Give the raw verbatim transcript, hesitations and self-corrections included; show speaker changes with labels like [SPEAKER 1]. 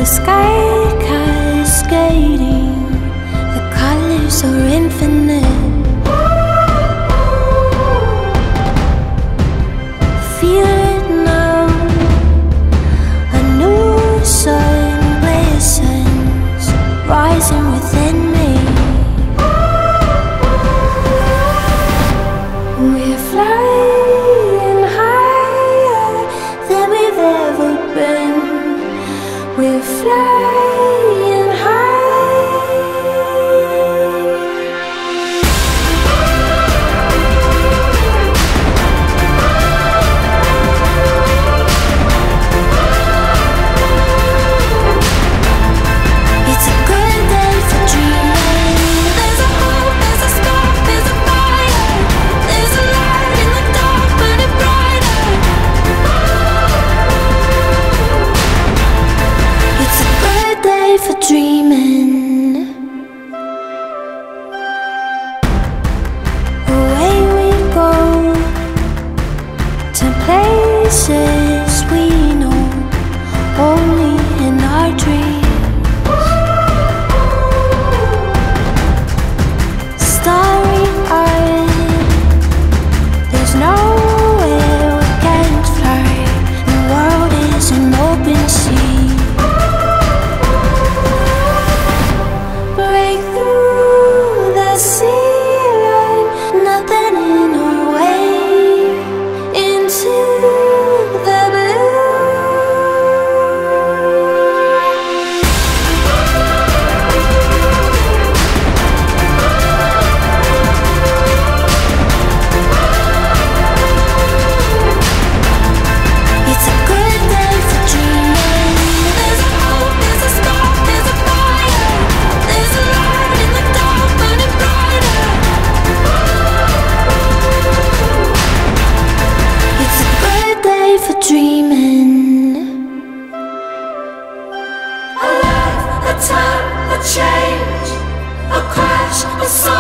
[SPEAKER 1] sky cascading, the colors are infinite. Feel it now, a new sun glistens, rising within me. We're flying higher than we've ever been. We're flying high. It's a good day for dreaming. There's a hope, there's a spark, there's a fire. There's a light in the dark, burning brighter. It's a good day for dreaming. Away we go to places we know only in our dreams. Starry-eyed, there's nowhere we can't fly. The world is an open sea. Break through the ceiling, nothing in our way, into the blue. It's a good day for dreaming. There's a hope, there's a spark, there's a fire. There's a light in the dark, burning brighter. It's a good day for dreaming. A life, a time, a change, a crash, a song.